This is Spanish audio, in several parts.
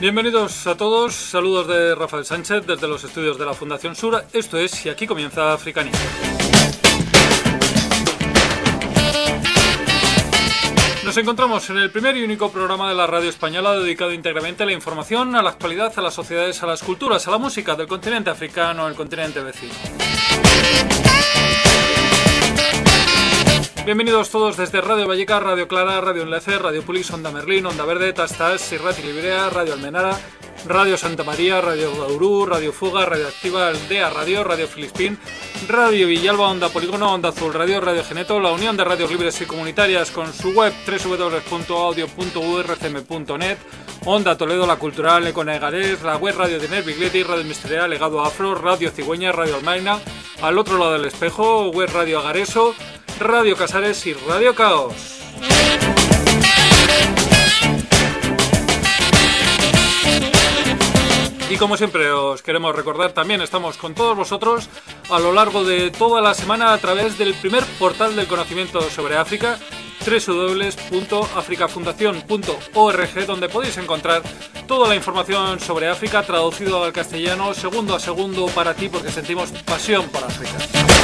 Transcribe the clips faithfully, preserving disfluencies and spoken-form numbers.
Bienvenidos a todos, saludos de Rafael Sánchez desde los estudios de la Fundación Sur. Esto es Y aquí comienza Africania. Nos encontramos en el primer y único programa de la radio española dedicado íntegramente a la información, a la actualidad, a las sociedades, a las culturas, a la música del continente africano, el continente vecino. Bienvenidos todos desde Radio Vallecas, Radio Clara, Radio Enlace, Radio Pulis, Onda Merlín, Onda Verde, Tastas, Sirrat y Librea, Radio Almenara, Radio Santa María, Radio Bauru, Radio Fuga, Radio Activa, Aldea Radio, Radio Filispín, Radio Villalba, Onda Polígono, Onda Azul Radio, Radio Geneto, la Unión de Radios Libres y Comunitarias con su web doble u doble u doble u punto audio punto u r c m punto net, Onda Toledo, La Cultural, Econegarés, la web Radio de Nervigleti, Radio Misteria, Legado Afro, Radio Cigüeña, Radio Almaina, al otro lado del espejo, web Radio Agareso, Radio Casares y Radio Caos. Y como siempre os queremos recordar, también estamos con todos vosotros a lo largo de toda la semana a través del primer portal del conocimiento sobre África, doble u doble u doble u punto africa fundación punto org, donde podéis encontrar toda la información sobre África traducido al castellano segundo a segundo para ti, porque sentimos pasión por África.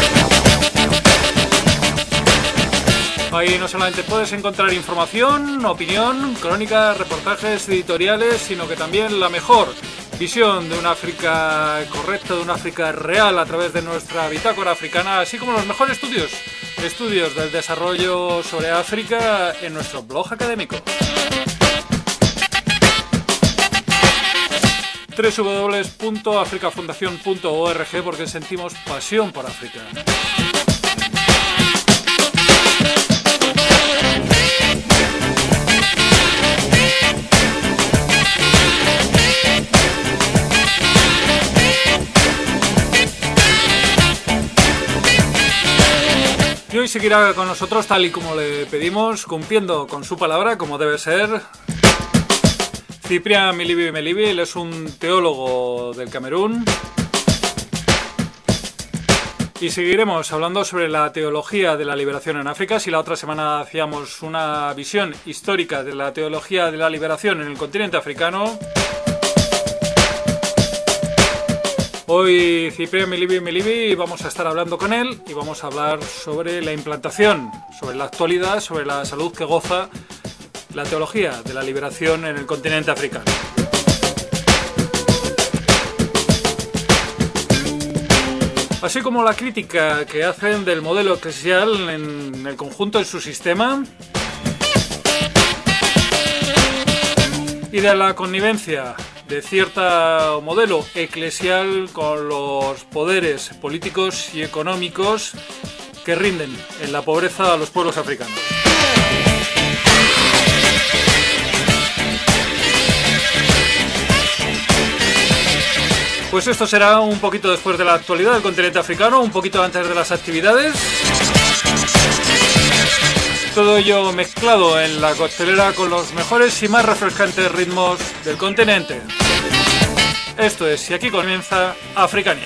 Ahí no solamente puedes encontrar información, opinión, crónicas, reportajes, editoriales, sino que también la mejor visión de una África correcta, de una África real a través de nuestra bitácora africana, así como los mejores estudios, estudios del desarrollo sobre África en nuestro blog académico. doble u doble u doble u punto africa fundación punto org, porque sentimos pasión por África. Y hoy seguirá con nosotros, tal y como le pedimos, cumpliendo con su palabra, como debe ser, Cyprien Milibi Melibi. Él es un teólogo del Camerún. Y seguiremos hablando sobre la teología de la liberación en África. Si la otra semana hacíamos una visión histórica de la teología de la liberación en el continente africano, hoy Cyprien Milibi Melibi vamos a estar hablando con él y vamos a hablar sobre la implantación, sobre la actualidad, sobre la salud que goza la teología de la liberación en el continente africano. Así como la crítica que hacen del modelo eclesial en el conjunto de su sistema y de la connivencia de cierto modelo eclesial con los poderes políticos y económicos que rinden en la pobreza a los pueblos africanos. Pues esto será un poquito después de la actualidad del continente africano, un poquito antes de las actividades. Todo ello mezclado en la coctelera con los mejores y más refrescantes ritmos del continente. Esto es Y aquí comienza Africania.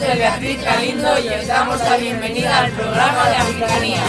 soy Beatriz Galindo y os damos la bienvenida al programa de Africanía.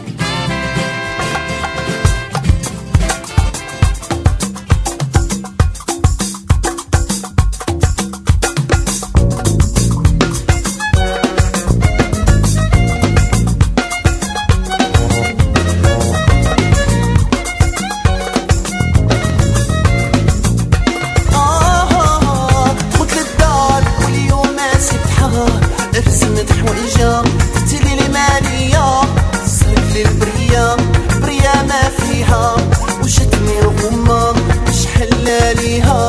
رسمت حويجة تتلي لي مالية صرت لي البرية برية ما فيها وجتني الغمة مش حلاليها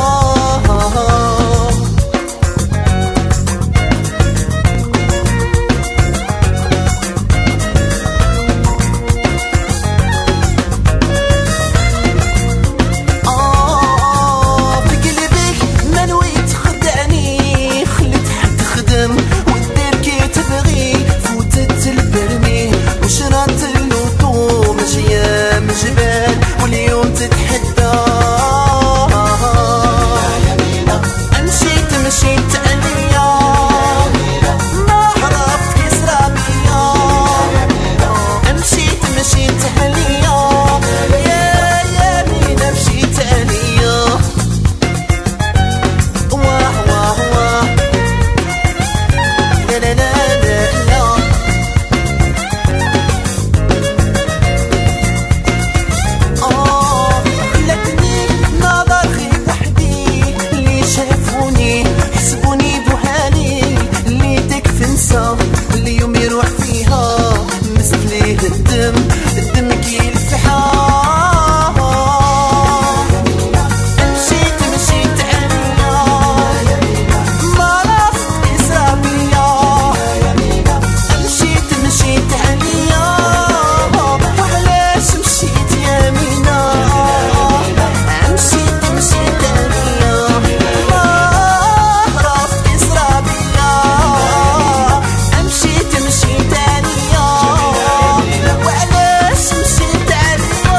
جبال واليوم تتحدى مشيت مشيت أنيا ما عرفت كسرى بيا مشيت مشيت أنيا يا يمينة مشيت أنيا واه واه واه لا لا لا اليوم يروح فيها مسليه الدم الدم كيل سحاب مشيت مشيت أنيا ما رفض إسرابيا مشيت مشيت أنيا وعلاش مشيت يمينا مشيت مشيت أنيا ما رفض إسرابيا مشيت مشيت أنيا وعلاش مشيت أنيا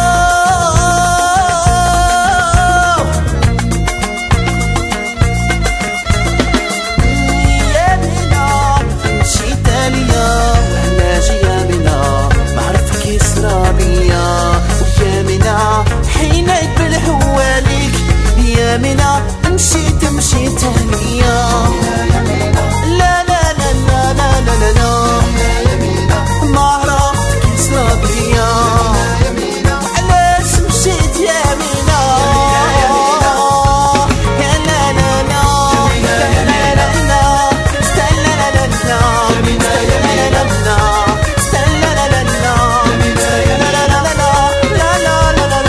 يمينا مشيت أنيا وعلاش يمينا معرف كيسرى بيا ويمينا حين يقبل حواليك يمينا مشيت مشيت أنيا لا لا لا لا لا لا لا ما عرفت كيسرى بيا علاش مشيت يمينا يا لا لا لا لا لا لا لا استنى لا لا لا استنى لا لا لا استنى لا لا لا لا لا لا لا لا لا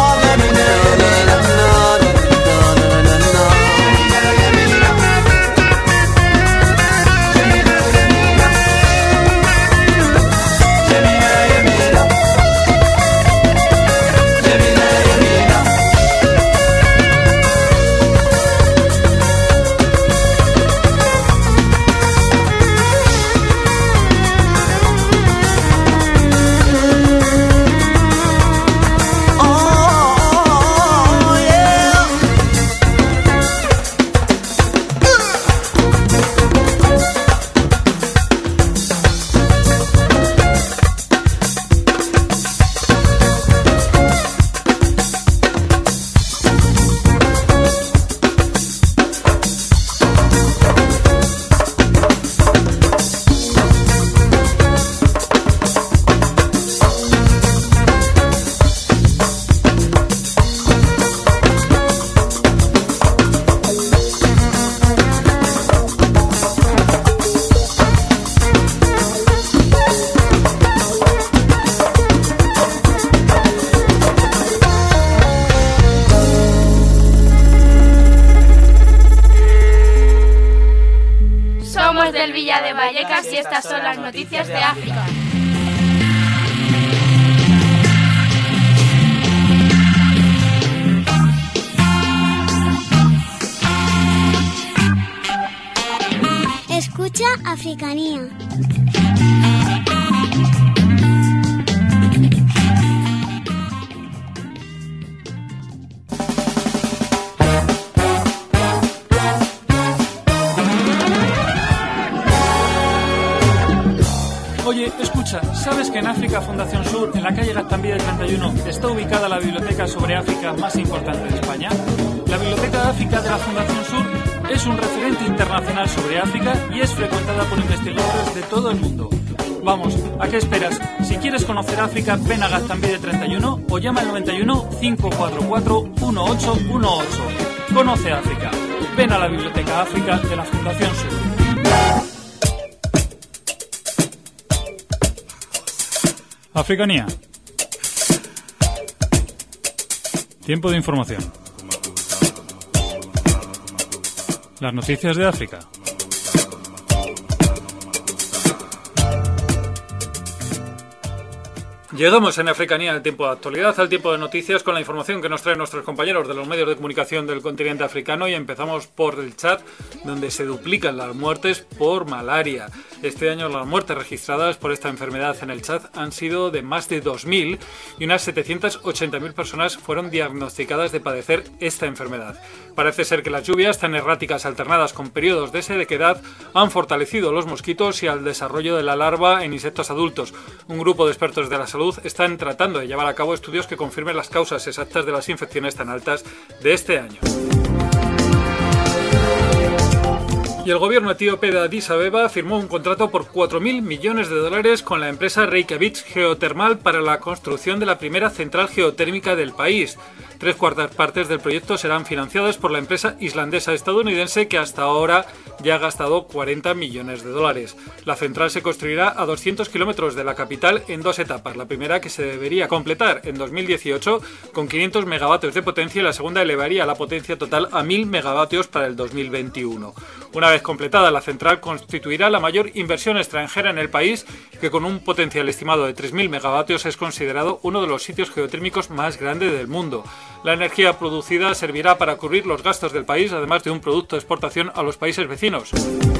Del Villa de Vallecas y estas son las noticias de África. Escucha Africanía. pasa? ¿Sabes que en África Fundación Sur, en la calle Gaztambide treinta y uno, está ubicada la biblioteca sobre África más importante de España? La Biblioteca de África de la Fundación Sur es un referente internacional sobre África y es frecuentada por investigadores de todo el mundo. Vamos, ¿a qué esperas? Si quieres conocer África, ven a Gaztambide treinta y uno o llama al noventa y uno, cinco cuatro cuatro, uno ocho uno ocho. Conoce África. Ven a la Biblioteca África de la Fundación Sur. Africanía. Tiempo de información. Las noticias de África. Llegamos en Africanía al tiempo de actualidad, al tiempo de noticias, con la información que nos traen nuestros compañeros de los medios de comunicación del continente africano, y empezamos por el Chad, donde se duplican las muertes por malaria. Este año las muertes registradas por esta enfermedad en el Chad han sido de más de dos mil y unas setecientas ochenta mil personas fueron diagnosticadas de padecer esta enfermedad. Parece ser que las lluvias tan erráticas alternadas con periodos de sequedad han fortalecido los mosquitos y al desarrollo de la larva en insectos adultos. Un grupo de expertos de la salud están tratando de llevar a cabo estudios que confirmen las causas exactas de las infecciones tan altas de este año. Y el gobierno etíope de Addis Abeba firmó un contrato por cuatro mil millones de dólares con la empresa Reykjavik Geothermal para la construcción de la primera central geotérmica del país. Tres cuartas partes del proyecto serán financiadas por la empresa islandesa-estadounidense, que hasta ahora ya ha gastado cuarenta millones de dólares. La central se construirá a doscientos kilómetros de la capital en dos etapas. La primera, que se debería completar en dos mil dieciocho con quinientos megavatios de potencia, y la segunda elevaría la potencia total a mil megavatios para el dos mil veintiuno. Una vez completada, la central constituirá la mayor inversión extranjera en el país, que con un potencial estimado de tres mil megavatios es considerado uno de los sitios geotérmicos más grandes del mundo. La energía producida servirá para cubrir los gastos del país, además de un producto de exportación a los países vecinos.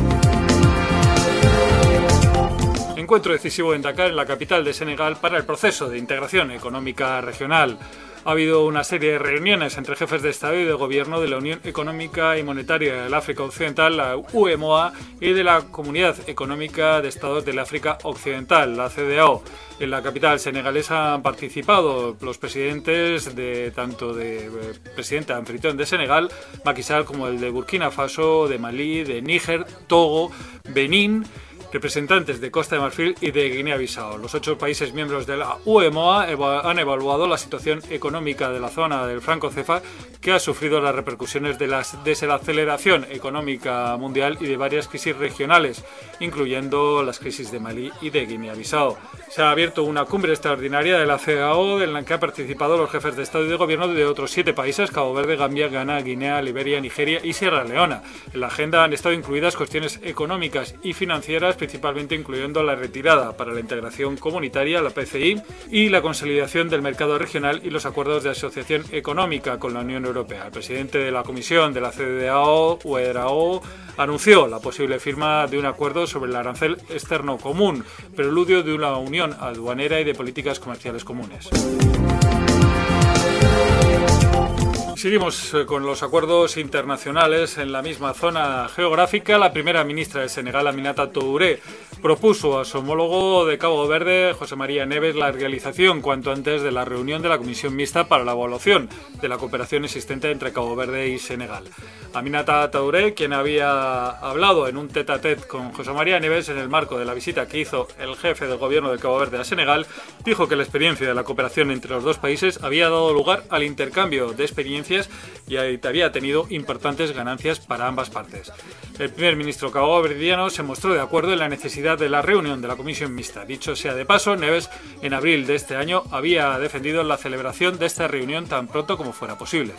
Encuentro decisivo en Dakar, en la capital de Senegal, para el proceso de integración económica regional. Ha habido una serie de reuniones entre jefes de Estado y de Gobierno de la Unión Económica y Monetaria del África Occidental, la U E M O A, y de la Comunidad Económica de Estados del África Occidental, la C D A O. En la capital senegalesa han participado los presidentes de tanto de eh, presidente anfitrión de Senegal, Macky Sall, como el de Burkina Faso, de Malí, de Níger, Togo, Benín, representantes de Costa de Marfil y de Guinea-Bissau. Los ocho países miembros de la U E M O A han evaluado la situación económica de la zona del Francocefa, que ha sufrido las repercusiones de la desaceleración económica mundial y de varias crisis regionales, incluyendo las crisis de Malí y de Guinea-Bissau. Se ha abierto una cumbre extraordinaria de la C D A O, en la que han participado los jefes de Estado y de Gobierno de otros siete países: Cabo Verde, Gambia, Ghana, Guinea, Liberia, Nigeria y Sierra Leona. En la agenda han estado incluidas cuestiones económicas y financieras, principalmente incluyendo la retirada para la integración comunitaria, la P C I, y la consolidación del mercado regional y los acuerdos de asociación económica con la Unión Europea. El presidente de la Comisión de la C D A O, Ouedraogo, anunció la posible firma de un acuerdo sobre el arancel externo común, preludio de una unión aduanera y de políticas comerciales comunes. Seguimos con los acuerdos internacionales en la misma zona geográfica. La primera ministra de Senegal, Aminata Touré, propuso a su homólogo de Cabo Verde, José María Neves, la realización cuanto antes de la reunión de la Comisión Mixta para la evaluación de la cooperación existente entre Cabo Verde y Senegal. Aminata Touré, quien había hablado en un tete-a-tete con José María Neves en el marco de la visita que hizo el jefe del gobierno de Cabo Verde a Senegal, dijo que la experiencia de la cooperación entre los dos países había dado lugar al intercambio de experiencias y había tenido importantes ganancias para ambas partes. El primer ministro caboverdiano se mostró de acuerdo en la necesidad de la reunión de la Comisión Mixta. Dicho sea de paso, Neves, en abril de este año, había defendido la celebración de esta reunión tan pronto como fuera posible.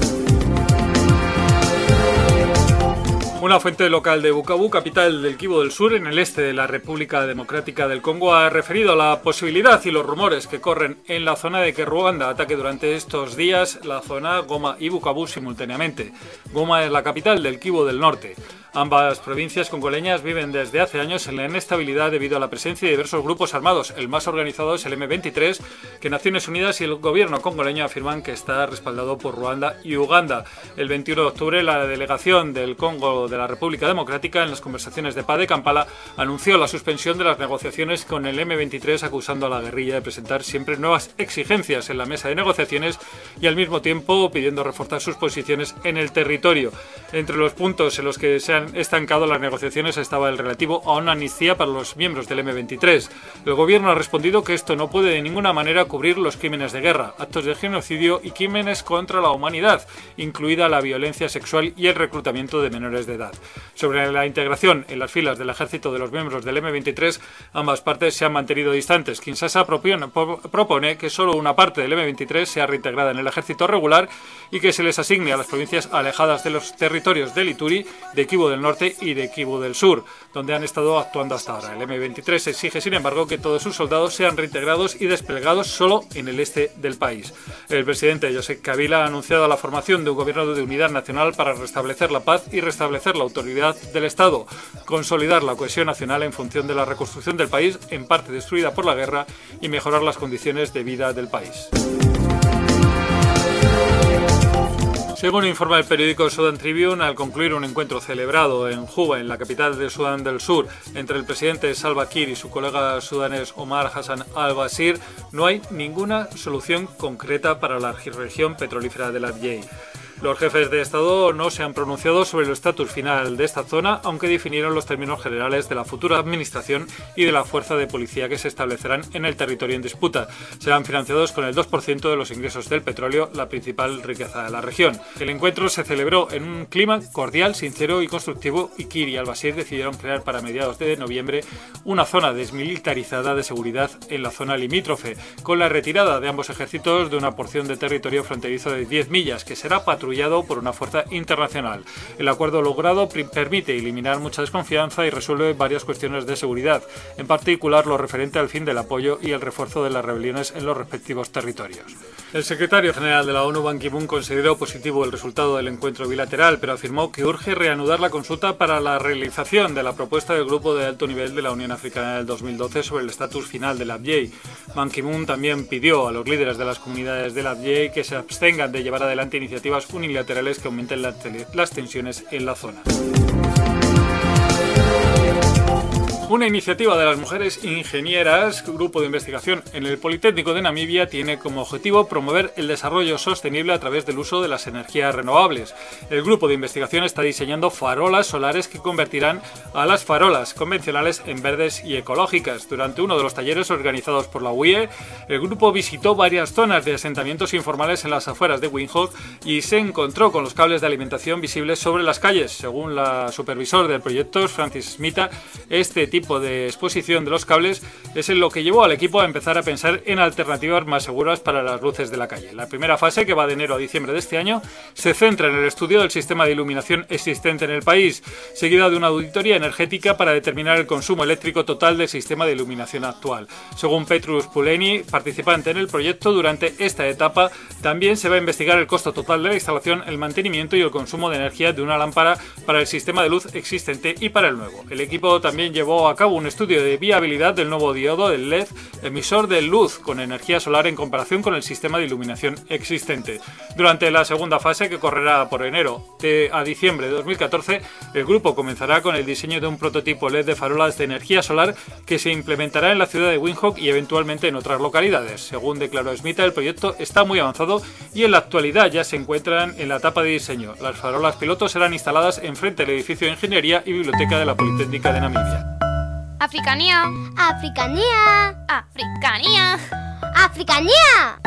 Una fuente local de Bukavu, capital del Kivu del Sur, en el este de la República Democrática del Congo, ha referido a la posibilidad y los rumores que corren en la zona de que Ruanda ataque durante estos días la zona Goma y Bukavu simultáneamente. Goma es la capital del Kivu del Norte. Ambas provincias congoleñas viven desde hace años en la inestabilidad debido a la presencia de diversos grupos armados. El más organizado es el eme veintitrés, que Naciones Unidas y el gobierno congoleño afirman que está respaldado por Ruanda y Uganda. El veintiuno de octubre, la delegación del Congo de la República Democrática, en las conversaciones de paz de Kampala, anunció la suspensión de las negociaciones con el eme veintitrés, acusando a la guerrilla de presentar siempre nuevas exigencias en la mesa de negociaciones y al mismo tiempo pidiendo reforzar sus posiciones en el territorio. Entre los puntos en los que se han estancado las negociaciones estaba el relativo a una amnistía para los miembros del eme veintitrés. El gobierno ha respondido que esto no puede de ninguna manera cubrir los crímenes de guerra, actos de genocidio y crímenes contra la humanidad, incluida la violencia sexual y el reclutamiento de menores de edad. Sobre la integración en las filas del ejército de los miembros del eme veintitrés, ambas partes se han mantenido distantes. Kinshasa propone que solo una parte del eme veintitrés sea reintegrada en el ejército regular y que se les asigne a las provincias alejadas de los territorios del Ituri, de Kivu del Norte y de Kivu del Sur, donde han estado actuando hasta ahora. El eme veintitrés exige, sin embargo, que todos sus soldados sean reintegrados y desplegados solo en el este del país. El presidente Joseph Kabila ha anunciado la formación de un gobierno de unidad nacional para restablecer la paz y restablecer la autoridad del Estado, consolidar la cohesión nacional en función de la reconstrucción del país, en parte destruida por la guerra, y mejorar las condiciones de vida del país. Según informa el periódico Sudan Tribune, al concluir un encuentro celebrado en Juba, en la capital de Sudán del Sur, entre el presidente Salva Kiir y su colega sudanés Omar Hassan al-Bashir, no hay ninguna solución concreta para la región petrolífera del Abyei. Los jefes de Estado no se han pronunciado sobre el estatus final de esta zona, aunque definieron los términos generales de la futura administración y de la fuerza de policía que se establecerán en el territorio en disputa. Serán financiados con el dos por ciento de los ingresos del petróleo, la principal riqueza de la región. El encuentro se celebró en un clima cordial, sincero y constructivo, y Kiir y al-Bashir decidieron crear para mediados de noviembre una zona desmilitarizada de seguridad en la zona limítrofe, con la retirada de ambos ejércitos de una porción de territorio fronterizo de diez millas, que será patrullado por una fuerza internacional. El acuerdo logrado permite eliminar mucha desconfianza y resuelve varias cuestiones de seguridad, en particular lo referente al fin del apoyo y el refuerzo de las rebeliones en los respectivos territorios. El secretario general de la ONU, Ban Ki-moon, consideró positivo el resultado del encuentro bilateral, pero afirmó que urge reanudar la consulta para la realización de la propuesta del Grupo de Alto Nivel de la Unión Africana del dos mil doce sobre el estatus final del Abyei. Ban Ki-moon también pidió a los líderes de las comunidades del Abyei que se abstengan de llevar adelante iniciativas unilaterales que aumenten las tensiones en la zona. Una iniciativa de las mujeres ingenieras, grupo de investigación en el Politécnico de Namibia, tiene como objetivo promover el desarrollo sostenible a través del uso de las energías renovables. El grupo de investigación está diseñando farolas solares que convertirán a las farolas convencionales en verdes y ecológicas. Durante uno de los talleres organizados por la U I E, el grupo visitó varias zonas de asentamientos informales en las afueras de Windhoek y se encontró con los cables de alimentación visibles sobre las calles. Según la supervisor del proyecto, Francis Smita, este tipo tipo de exposición de los cables es en lo que llevó al equipo a empezar a pensar en alternativas más seguras para las luces de la calle. La primera fase, que va de enero a diciembre de este año, se centra en el estudio del sistema de iluminación existente en el país, seguida de una auditoría energética para determinar el consumo eléctrico total del sistema de iluminación actual. Según Petrus Puleni, participante en el proyecto, durante esta etapa también se va a investigar el costo total de la instalación, el mantenimiento y el consumo de energía de una lámpara para el sistema de luz existente y para el nuevo. El equipo también llevó a cabo un estudio de viabilidad del nuevo diodo del L E D, emisor de luz con energía solar, en comparación con el sistema de iluminación existente. Durante la segunda fase, que correrá por enero a diciembre de dos mil catorce, el grupo comenzará con el diseño de un prototipo L E D de farolas de energía solar que se implementará en la ciudad de Windhoek y eventualmente en otras localidades. Según declaró Smita, el proyecto está muy avanzado y en la actualidad ya se encuentran en la etapa de diseño. Las farolas pilotos serán instaladas enfrente del edificio de Ingeniería y Biblioteca de la Politécnica de Namibia. Africanía. Africanía. Africanía. Africanía.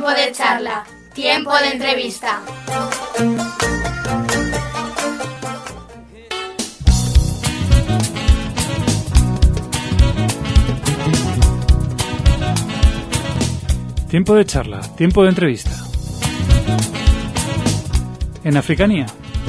Tiempo de charla, tiempo de entrevista. Tiempo de charla, tiempo de entrevista. En Africanía.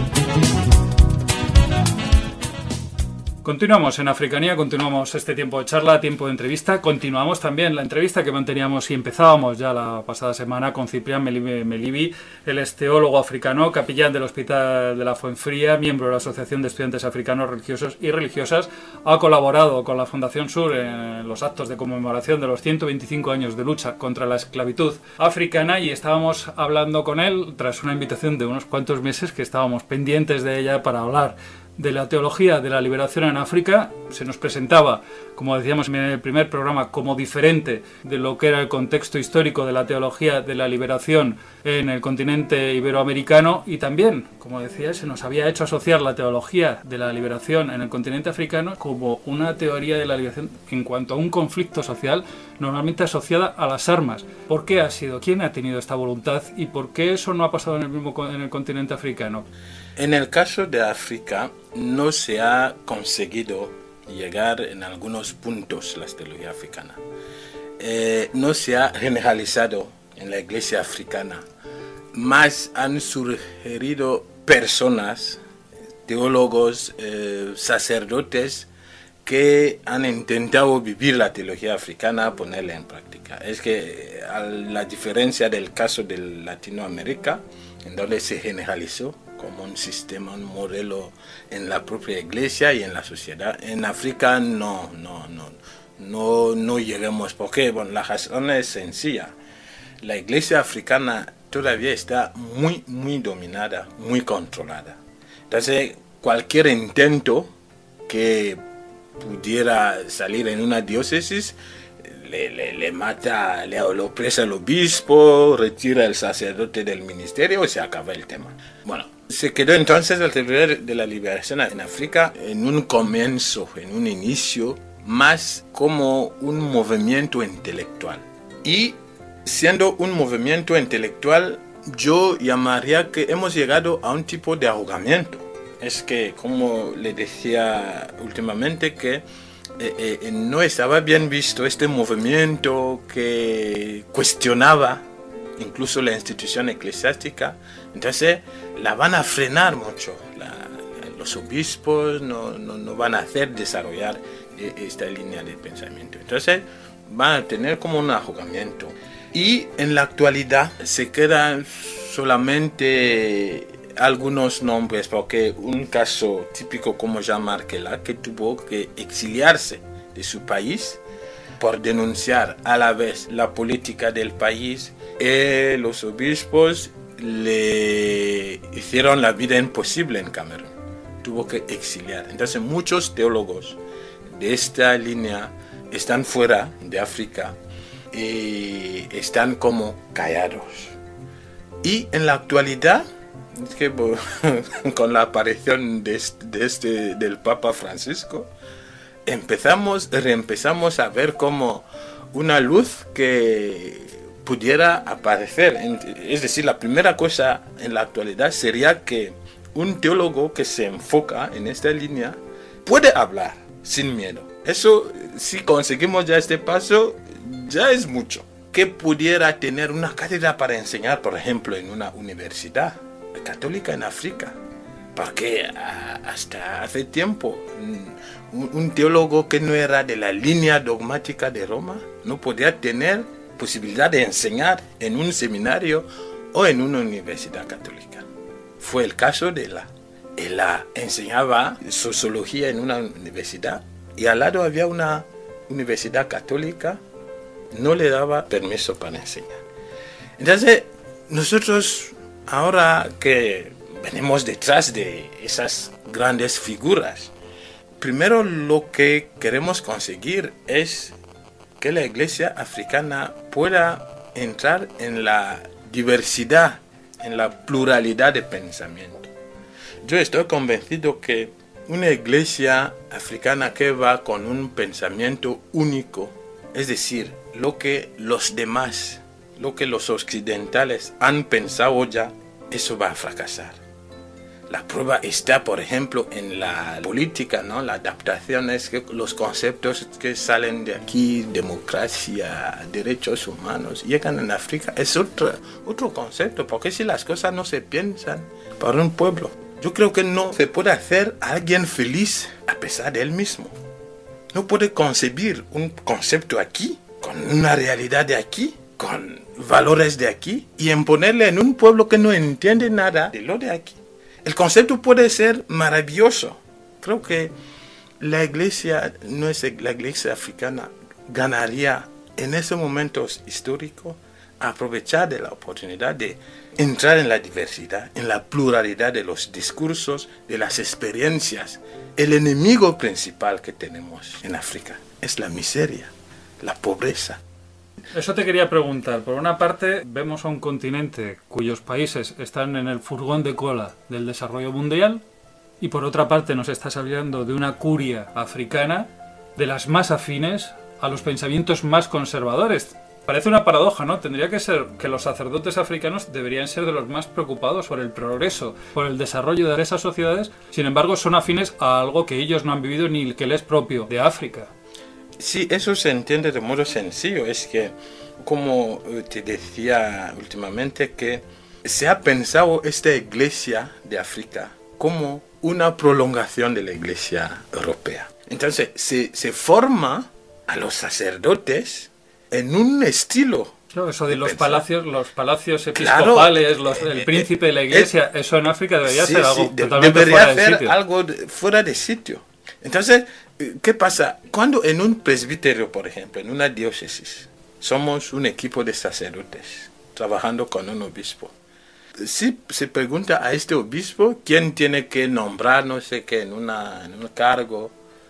Continuamos en Africanía, continuamos este tiempo de charla, tiempo de entrevista. Continuamos también la entrevista que manteníamos y empezábamos ya la pasada semana con Ciprián Melibi. Él es teólogo africano, capellán del Hospital de la Fuenfría, miembro de la Asociación de Estudiantes Africanos Religiosos y Religiosas. Ha colaborado con la Fundación Sur en los actos de conmemoración de los ciento veinticinco años de lucha contra la esclavitud africana y estábamos hablando con él tras una invitación de unos cuantos meses que estábamos pendientes de ella para hablar de la teología de la liberación en África. Se nos presentaba, como decíamos en el primer programa, como diferente de lo que era el contexto histórico de la teología de la liberación en el continente iberoamericano y también, como decía, se nos había hecho asociar la teología de la liberación en el continente africano como una teoría de la liberación en cuanto a un conflicto social normalmente asociada a las armas. ¿Por qué ha sido? ¿Quién ha tenido esta voluntad? ¿Y por qué eso no ha pasado en el mismo en el continente africano? En el caso de África no se ha conseguido llegar en algunos puntos la teología africana. Eh, no se ha generalizado en la iglesia africana, más han surgido personas, teólogos, eh, sacerdotes que han intentado vivir la teología africana, ponerla en práctica. Es que a la diferencia del caso de Latinoamérica, en donde se generalizó como un sistema, un modelo en la propia iglesia y en la sociedad. En África no, no, no, no, no lleguemos. Porque bueno, la razón es sencilla. La iglesia africana todavía está muy, muy dominada, muy controlada. Entonces, cualquier intento que pudiera salir en una diócesis, Le, le, le mata, le, lo presa el obispo, retira el sacerdote del ministerio y se acaba el tema. Bueno, se quedó entonces la teoría de la liberación en África en un comienzo, en un inicio, más como un movimiento intelectual. Y siendo un movimiento intelectual, yo llamaría que hemos llegado a un tipo de ahogamiento. Es que, como le decía últimamente, que Eh, eh, no estaba bien visto este movimiento que cuestionaba incluso la institución eclesiástica. Entonces la van a frenar mucho. La, los obispos no, no, no van a hacer desarrollar eh, esta línea de pensamiento. Entonces van a tener como un ahogamiento. Y en la actualidad se quedan solamente algunos nombres, porque un caso típico como Jean Markela, que tuvo que exiliarse de su país por denunciar a la vez la política del país, y los obispos le hicieron la vida imposible en Camerún. Tuvo que exiliar. Entonces muchos teólogos de esta línea están fuera de África y están como callados. Y en la actualidad, es que con la aparición de este, de este, del Papa Francisco, empezamos, reempezamos a ver como una luz que pudiera aparecer. Es decir, la primera cosa en la actualidad sería que un teólogo que se enfoca en esta línea puede hablar sin miedo. Eso, si conseguimos ya este paso, ya es mucho. Que pudiera tener una cátedra para enseñar, por ejemplo, en una universidad católica en África, porque hasta hace tiempo un, un teólogo que no era de la línea dogmática de Roma no podía tener posibilidad de enseñar en un seminario o en una universidad católica. Fue el caso de la. Ella enseñaba sociología en una universidad y al lado había una universidad católica, no le daba permiso para enseñar. Entonces, nosotros ahora que venimos detrás de esas grandes figuras, primero lo que queremos conseguir es que la iglesia africana pueda entrar en la diversidad, en la pluralidad de pensamiento. Yo estoy convencido que una iglesia africana que va con un pensamiento único, es decir, lo que los demás, lo que los occidentales han pensado ya, eso va a fracasar. La prueba está, por ejemplo, en la política, ¿no? La adaptación es que los conceptos que salen de aquí, democracia, derechos humanos, llegan en África. Es otro, otro concepto, porque si las cosas no se piensan para un pueblo, yo creo que no se puede hacer a alguien feliz a pesar de él mismo. No puede concebir un concepto aquí, con una realidad de aquí, con valores de aquí, y imponerle en un pueblo que no entiende nada de lo de aquí. El concepto puede ser maravilloso. Creo que la iglesia, no es la iglesia africana, ganaría en ese momento histórico aprovechar de la oportunidad de entrar en la diversidad, en la pluralidad de los discursos, de las experiencias. El enemigo principal que tenemos en África es la miseria, la pobreza. Eso te quería preguntar. Por una parte, vemos a un continente cuyos países están en el furgón de cola del desarrollo mundial, y por otra parte nos estás hablando de una curia africana de las más afines a los pensamientos más conservadores. Parece una paradoja, ¿no? Tendría que ser que los sacerdotes africanos deberían ser de los más preocupados por el progreso, por el desarrollo de esas sociedades, sin embargo son afines a algo que ellos no han vivido ni que les es propio de África. Sí, eso se entiende de modo sencillo. Es que, como te decía últimamente, que se ha pensado esta iglesia de África como una prolongación de la iglesia europea. Entonces, se, se forma a los sacerdotes en un estilo. Claro, eso de, de los pensar. palacios, los palacios Claro, episcopales, los, el príncipe de la iglesia, eh, eso en África debería sí, ser algo sí, totalmente debería fuera de ser sitio. algo de, fuera de sitio. Entonces, ¿qué pasa? Cuando en un presbiterio, por ejemplo, en una diócesis, somos un equipo de sacerdotes trabajando con un obispo, si se pregunta a este obispo quién tiene que nombrar, no sé qué, en, una, en un cargo,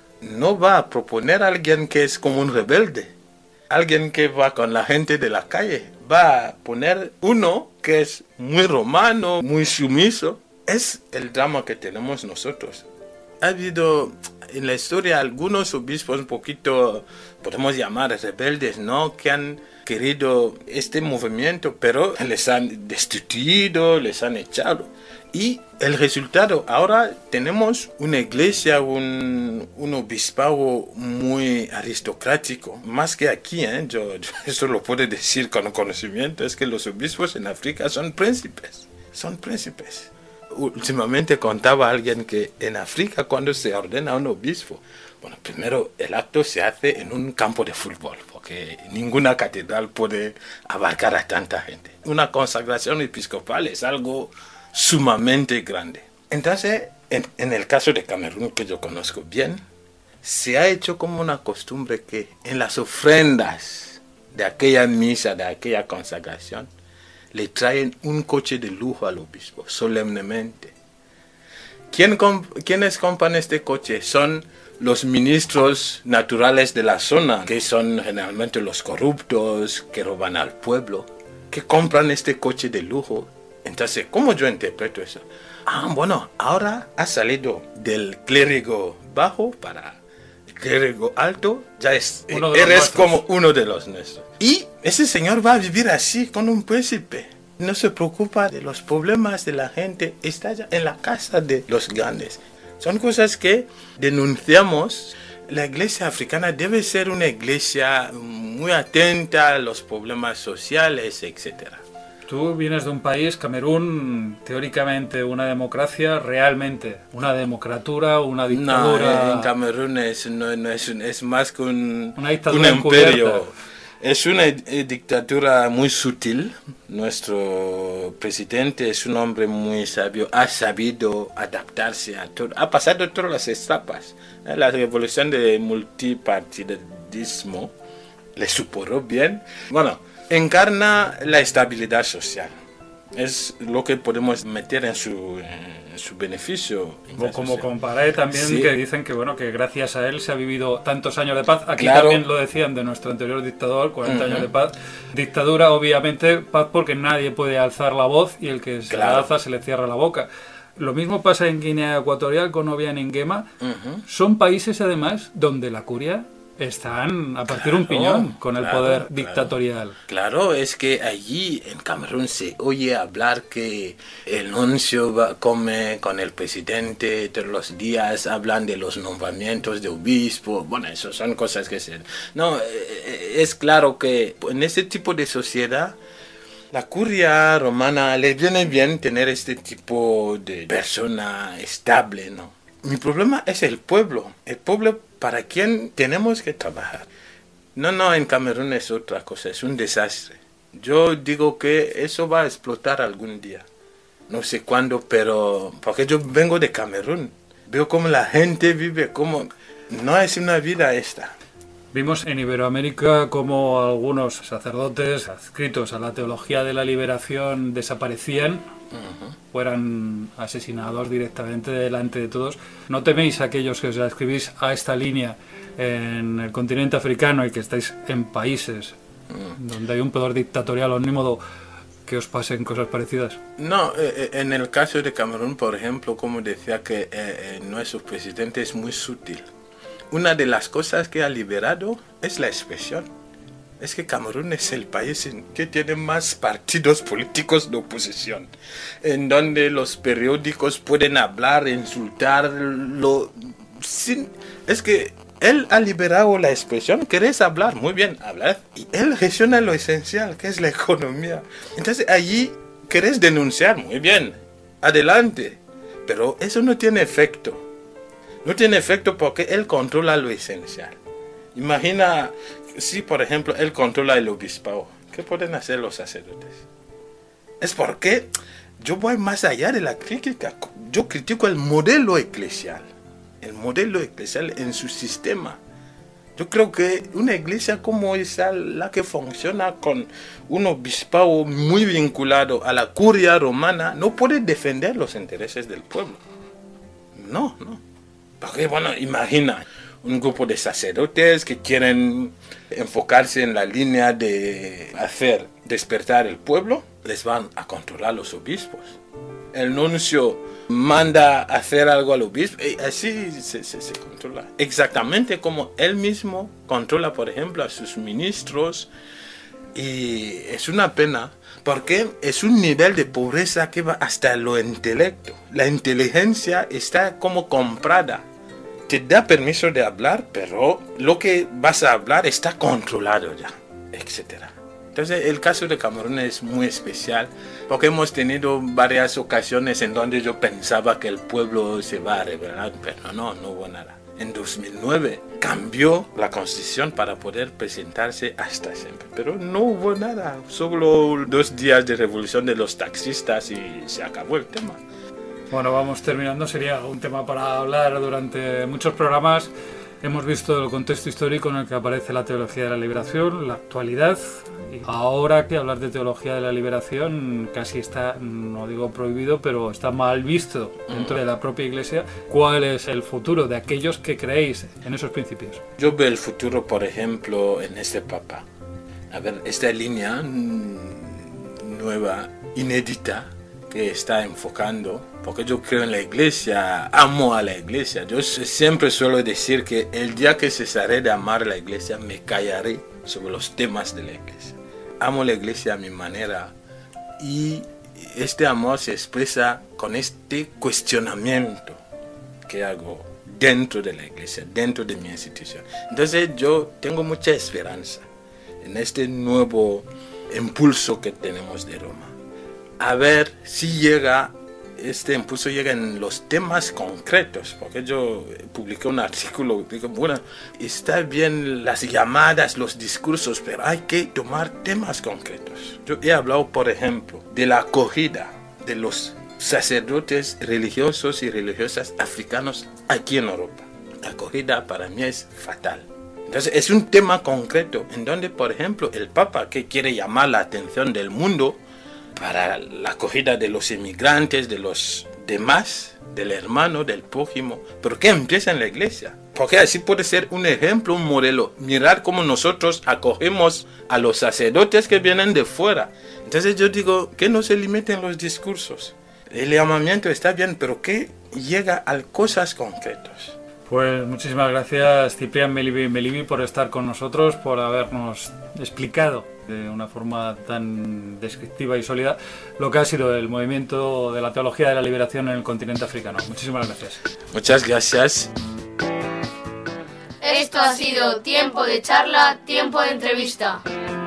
no va a proponer a alguien que es como un rebelde, alguien que va con la gente de la calle, va a poner uno que es muy romano, muy sumiso. Es el drama que tenemos nosotros. Ha habido en la historia algunos obispos un poquito, podemos llamar rebeldes, ¿no? Que han querido este movimiento, pero les han destituido, les han echado. Y el resultado, ahora tenemos una iglesia, un, un obispado muy aristocrático, más que aquí, ¿eh? Yo, yo eso lo puedo decir con conocimiento, es que los obispos en África son príncipes, son príncipes. Últimamente contaba alguien que en África cuando se ordena un obispo, bueno, primero el acto se hace en un campo de fútbol, porque ninguna catedral puede abarcar a tanta gente. Una consagración episcopal es algo sumamente grande. Entonces, en, en el caso de Camerún, que yo conozco bien, se ha hecho como una costumbre que en las ofrendas de aquella misa, de aquella consagración, le traen un coche de lujo al obispo, solemnemente. ¿Quién comp- ¿Quiénes compran este coche? Son los ministros naturales de la zona, que son generalmente los corruptos, que roban al pueblo, que compran este coche de lujo. Entonces, ¿cómo yo interpreto eso? Ah, bueno, ahora ha salido del clérigo bajo para el clérigo alto, ya es, eres como uno de los nuestros. Y ese señor va a vivir así con un príncipe. No se preocupa de los problemas de la gente, está ya en la casa de los grandes. Son cosas que denunciamos. La iglesia africana debe ser una iglesia muy atenta a los problemas sociales, etcétera. Tú vienes de un país, Camerún, teóricamente una democracia, realmente una democratura, una dictadura. No, en Camerún es, no, no es, es más que un, una dictadura un imperio. encubierta. Es una eh, dictadura muy sutil. Nuestro presidente es un hombre muy sabio, ha sabido adaptarse a todo, ha pasado todas las etapas. Eh, la revolución de multipartidismo le superó bien. Bueno, encarna la estabilidad social. Es lo que podemos meter en su, en su beneficio. Como, como comparé también, sí, que dicen que bueno que gracias a él se ha vivido tantos años de paz. Aquí claro, también lo decían de nuestro anterior dictador, cuarenta uh-huh. años de paz. Dictadura, obviamente, paz porque nadie puede alzar la voz y el que se claro. la alza se le cierra la boca. Lo mismo pasa en Guinea Ecuatorial con Obiang Nguema. Uh-huh. Son países además donde la curia están a partir un Claro, piñón con el claro, poder claro. dictatorial. Claro, es que allí en Camerún se oye hablar que el nuncio va, come con el presidente todos los días, hablan de los nombramientos de obispo, bueno, eso son cosas que se... No, eh, es claro que en este tipo de sociedad, la curia romana le viene bien tener este tipo de persona estable, ¿no? Mi problema es el pueblo, el pueblo para quien tenemos que trabajar. No, no, en Camerún es otra cosa, es un desastre. Yo digo que eso va a explotar algún día. No sé cuándo, pero porque yo vengo de Camerún. Veo cómo la gente vive, cómo... No es una vida esta. Vimos en Iberoamérica cómo algunos sacerdotes adscritos a la teología de la liberación desaparecían, uh-huh. fueran asesinados directamente delante de todos. ¿No teméis aquellos que os adscribís a esta línea en el continente africano y que estáis en países uh-huh. donde hay un poder dictatorial o ni modo que os pasen cosas parecidas? No, eh, en el caso de Camerún, por ejemplo, como decía que eh, eh, nuestro presidente es muy sutil. Una de las cosas que ha liberado es la expresión. Es que Camerún es el país en que tiene más partidos políticos de oposición, en donde los periódicos pueden hablar, insultarlo, sin... Es que él ha liberado la expresión. ¿Querés hablar? Muy bien, hablar. Y él gestiona lo esencial, que es la economía. Entonces allí querés denunciar, muy bien, adelante. Pero eso no tiene efecto. No tiene efecto porque él controla lo esencial. Imagina si, por ejemplo, él controla el obispado. ¿Qué pueden hacer los sacerdotes? Es porque yo voy más allá de la crítica. Yo critico el modelo eclesial. El modelo eclesial en su sistema. Yo creo que una iglesia como esa, la que funciona con un obispado muy vinculado a la curia romana, no puede defender los intereses del pueblo. No, no. Porque, bueno, imagina un grupo de sacerdotes que quieren enfocarse en la línea de hacer despertar el pueblo, les van a controlar los obispos. El nuncio manda hacer algo al obispo y así se, se, se controla. Exactamente como él mismo controla, por ejemplo, a sus ministros. Y es una pena porque es un nivel de pobreza que va hasta lo intelecto. La inteligencia está como comprada. Te da permiso de hablar, pero lo que vas a hablar está controlado ya, etcétera. Entonces el caso de Camerún es muy especial porque hemos tenido varias ocasiones en donde yo pensaba que el pueblo se va a rebelar, pero no, no hubo nada. En dos mil nueve cambió la constitución para poder presentarse hasta siempre, pero no hubo nada, solo dos días de revolución de los taxistas y se acabó el tema. Bueno, vamos terminando, sería un tema para hablar durante muchos programas. Hemos visto el contexto histórico en el que aparece la teología de la liberación, la actualidad. Y ahora que hablar de teología de la liberación casi está, no digo prohibido, pero está mal visto dentro de la propia Iglesia. ¿Cuál es el futuro de aquellos que creéis en esos principios? Yo veo el futuro, por ejemplo, en este Papa. A ver, esta línea nueva, inédita, que está enfocando, porque yo creo en la iglesia, amo a la iglesia. Yo siempre suelo decir que el día que cesaré de amar a la iglesia, me callaré sobre los temas de la iglesia. Amo la iglesia a mi manera y este amor se expresa con este cuestionamiento que hago dentro de la iglesia, dentro de mi institución. Entonces yo tengo mucha esperanza en este nuevo impulso que tenemos de Roma. A ver si llega, este impulso llega en los temas concretos, porque yo publiqué un artículo, digo, bueno, está bien las llamadas, los discursos, pero hay que tomar temas concretos. Yo he hablado, por ejemplo, de la acogida de los sacerdotes religiosos y religiosas africanos aquí en Europa. La acogida para mí es fatal. Entonces es un tema concreto en donde, por ejemplo, el Papa, que quiere llamar la atención del mundo para la acogida de los inmigrantes, de los demás, del hermano, del prójimo, pero que empieza en la iglesia, porque así puede ser un ejemplo, un modelo. Mirar cómo nosotros acogemos a los sacerdotes que vienen de fuera. Entonces yo digo que no se limiten los discursos. El llamamiento está bien, pero que llega a cosas concretas. Pues muchísimas gracias, Ciprián Melibi Melibi, por estar con nosotros, por habernos explicado de una forma tan descriptiva y sólida lo que ha sido el movimiento de la teología de la liberación en el continente africano. Muchísimas gracias. Muchas gracias. Esto ha sido Tiempo de Charla, Tiempo de Entrevista.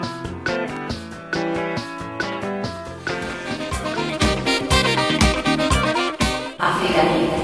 Africanía.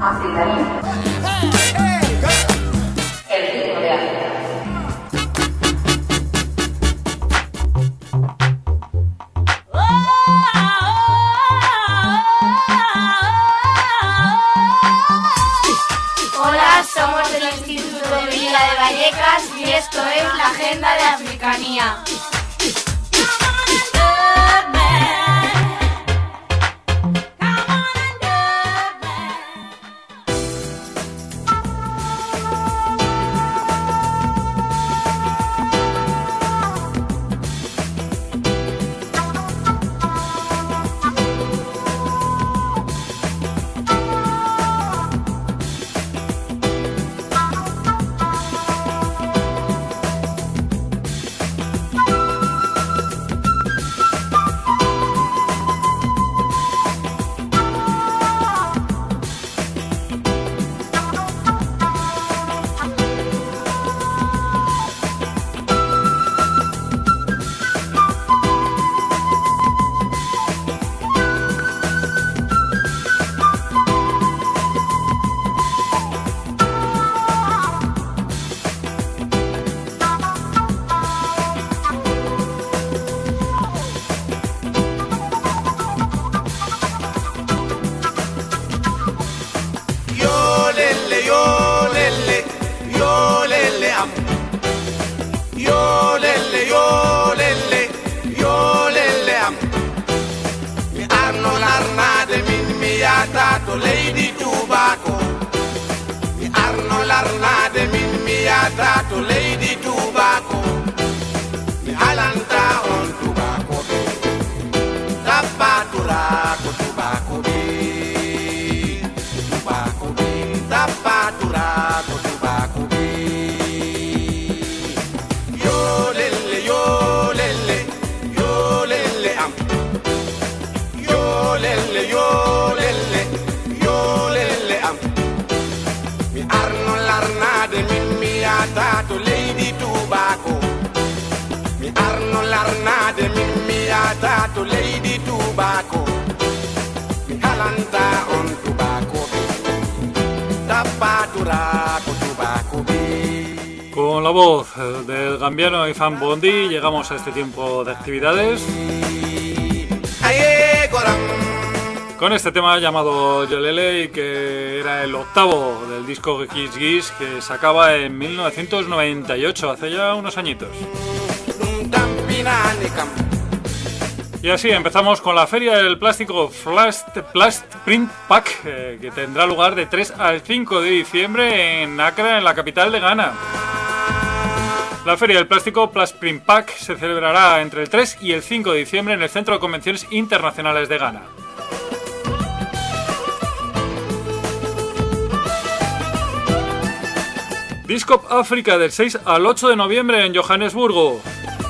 Africanía. El ritmo de África. Hola, somos del Instituto de Villa de Vallecas y esto es la Agenda de Africanía. Lady Tobacco, mi Arno l'arnade min mi atato Lady Tobacco, mi alanta on tobacco be, tappaturaco tobacco be, tobacco be, tappaturaco tobacco be. Yo lele, yo lele, yo lele am, yo lele, yo lele. Arno l'arnade min mi atato Lady Tobacco, mi Arno l'arnade min mi atato Lady Tobacco, mi halanta on tobacco be, tappaturaco tobacco be. Con la voz del gambiano Ifan Bondi llegamos a este tiempo de actividades. Aye, goram. Con este tema llamado Yolele, y que era el octavo del disco Gis Gis, que sacaba en mil novecientos noventa y ocho, hace ya unos añitos. Y así empezamos con la Feria del Plástico Plast, Plast Print Pack, eh, que tendrá lugar de tres al cinco de diciembre en Accra, en la capital de Ghana. La Feria del Plástico Plast Print Pack se celebrará entre el tres y el cinco de diciembre en el Centro de Convenciones Internacionales de Ghana. Discop África del seis al ocho de noviembre en Johannesburgo.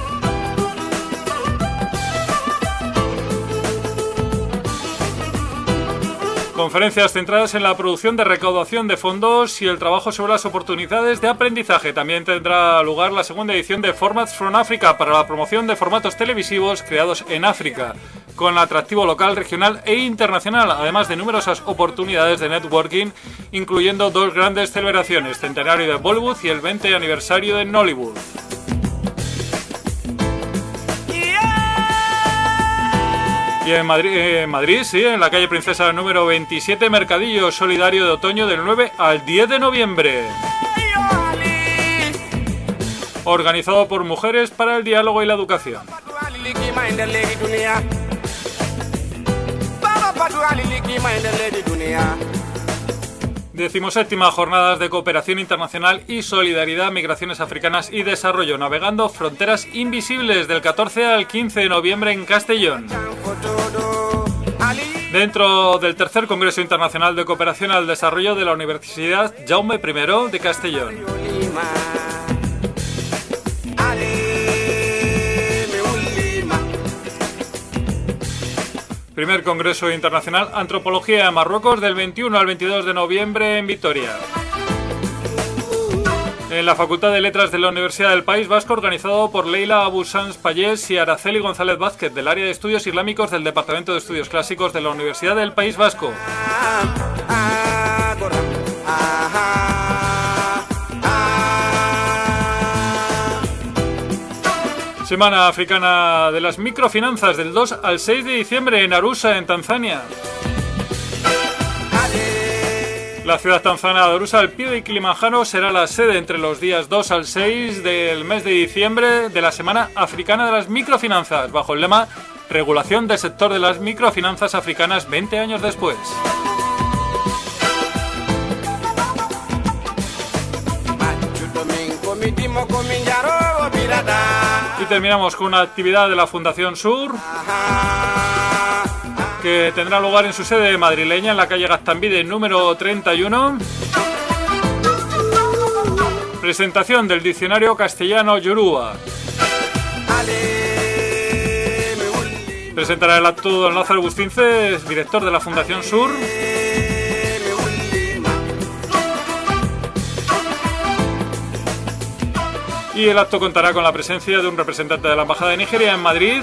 Conferencias centradas en la producción de recaudación de fondos y el trabajo sobre las oportunidades de aprendizaje. También tendrá lugar la segunda edición de Formats from Africa para la promoción de formatos televisivos creados en África, con atractivo local, regional e internacional, además de numerosas oportunidades de networking, incluyendo dos grandes celebraciones, centenario de Bollywood y el veinte aniversario de Nollywood. Y en Madrid, eh, Madrid, sí, en la calle Princesa número veintisiete, Mercadillo Solidario de Otoño del nueve al diez de noviembre. Organizado por Mujeres para el Diálogo y la Educación. Decimoséptima Jornadas de Cooperación Internacional y Solidaridad, Migraciones Africanas y Desarrollo, navegando fronteras invisibles, del catorce al quince de noviembre en Castellón. Dentro del tercer Congreso Internacional de Cooperación al Desarrollo de la Universidad Jaume primero de Castellón. Primer Congreso Internacional Antropología de Marruecos del veintiuno al veintidós de noviembre en Vitoria. En la Facultad de Letras de la Universidad del País Vasco, organizado por Leila Abusans Payés y Araceli González Vázquez, del área de Estudios Islámicos del Departamento de Estudios Clásicos de la Universidad del País Vasco. Semana Africana de las Microfinanzas del dos al seis de diciembre en Arusha, en Tanzania. La ciudad tanzana de Arusha, al pie de Kilimanjaro, será la sede entre los días dos al seis del mes de diciembre de la Semana Africana de las Microfinanzas, bajo el lema Regulación del sector de las microfinanzas africanas veinte años después. Y terminamos con una actividad de la Fundación Sur, que tendrá lugar en su sede madrileña, en la calle Gaztambide número treinta y uno. Presentación del diccionario castellano-yoruba. Presentará el acto don Lázaro Bustince, director de la Fundación Sur. Y el acto contará con la presencia de un representante de la Embajada de Nigeria en Madrid.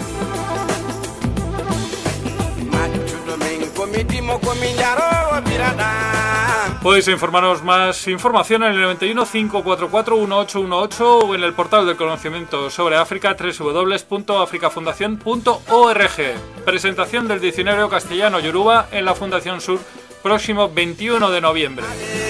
Podéis informaros más información en el noventa y uno, cinco cuatro cuatro, uno ocho uno ocho o en el portal del conocimiento sobre África, doble u doble u doble u punto africafundación punto org. Presentación del diccionario castellano-yoruba en la Fundación Sur, próximo veintiuno de noviembre.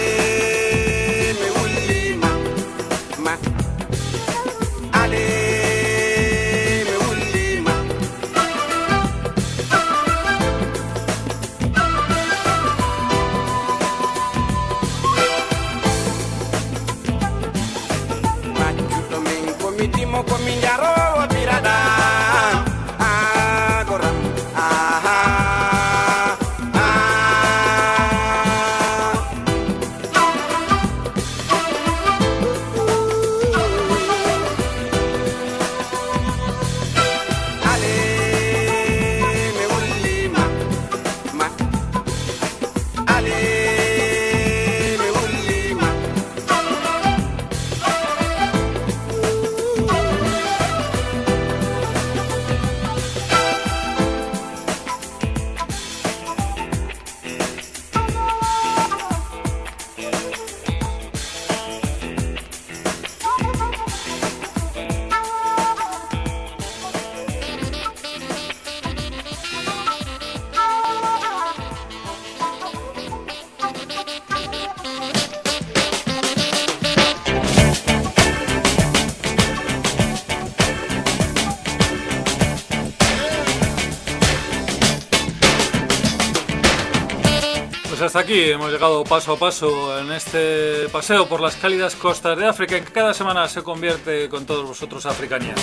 Hasta aquí hemos llegado paso a paso en este paseo por las cálidas costas de África, en que cada semana se convierte con todos vosotros Africanía.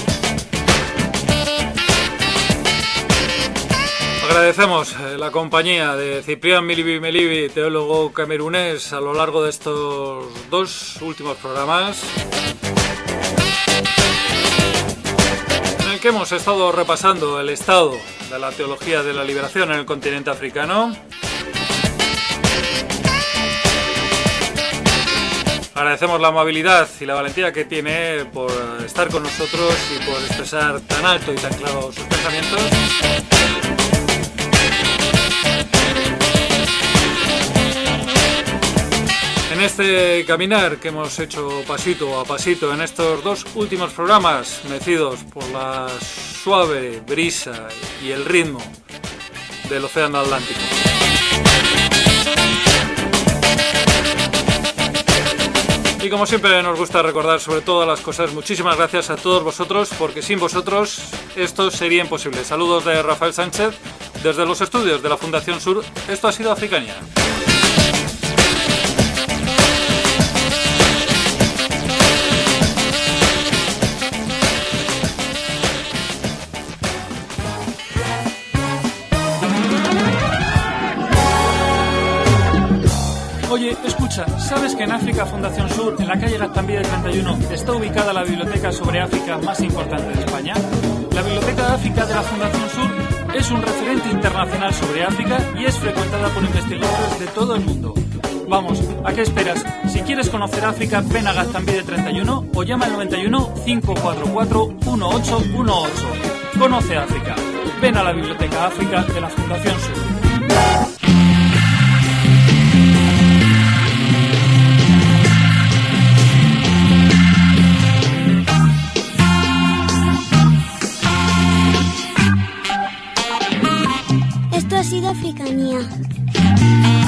Agradecemos la compañía de Ciprián Milibi Melibi, teólogo camerunés, a lo largo de estos dos últimos programas, en el que hemos estado repasando el estado de la teología de la liberación en el continente africano. Agradecemos la amabilidad y la valentía que tiene por estar con nosotros y por expresar tan alto y tan claro sus pensamientos. En este caminar que hemos hecho pasito a pasito en estos dos últimos programas, mecidos por la suave brisa y el ritmo del Océano Atlántico. Y como siempre nos gusta recordar sobre todas las cosas, muchísimas gracias a todos vosotros, porque sin vosotros esto sería imposible. Saludos de Rafael Sánchez desde los estudios de la Fundación Sur. Esto ha sido Africanía. Oye, escucha, ¿sabes que en África Fundación Sur, en la calle Gaztambide treinta y uno, está ubicada la biblioteca sobre África más importante de España? La Biblioteca de África de la Fundación Sur es un referente internacional sobre África y es frecuentada por investigadores de todo el mundo. Vamos, ¿a qué esperas? Si quieres conocer África, ven a Gaztambide treinta y uno o llama al noventa y uno, cinco cuatro cuatro, uno ocho uno ocho. Conoce África. Ven a la Biblioteca África de la Fundación Sur. sido Africanía.